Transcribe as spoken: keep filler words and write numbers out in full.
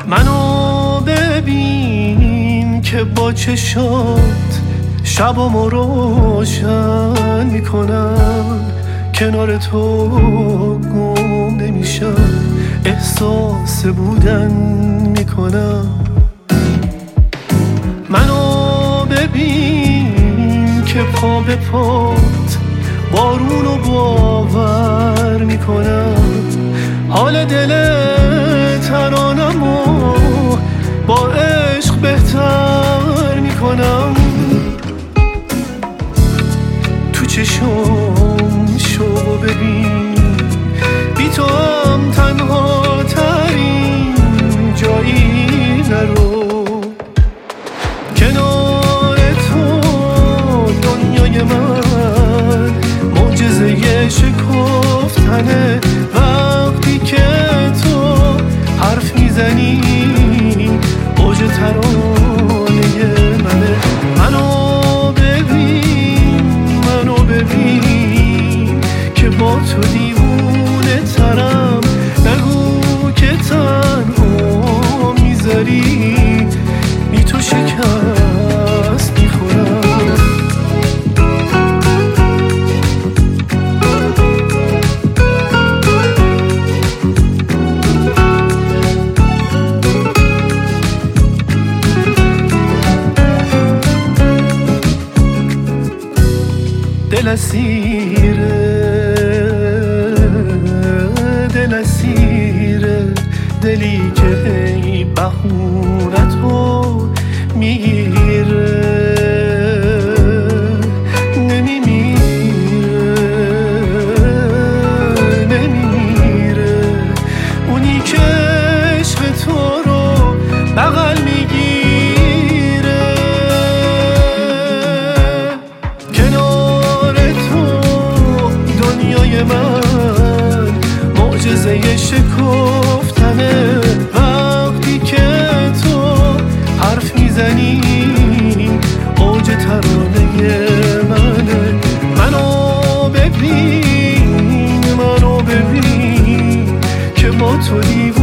منو ببین که با چشات شبامو روشن میکنم، کنار تو گم نمیشم، احساس بودن میکنم. منو ببین که پا به پات بارونو باور میکنم، حال دل ترانمو با عشق بهتر میکنم. تو چشم شو ببین، بی تو هم تنها ترین جایی نرو، کنار تو دنیای من معجزه شکفتنه. وقتی که تو حرف میزنی اوج ترانه منه. منو ببین منو ببین که با تو دیوونه ترم، نگو که تنها میذاری، بی تو شکست میخورم. دل اسیره دل اسیره، دلی که هی بهونتو میگیره، نمیمیره نمیمیره، اونی که عشق تو رو بغل میگیره. کنار تو دنیای من معجزه شکفتنه. وقتی که تو حرف میزنی اوج ترانه منه. منو ببین منو ببین که با تو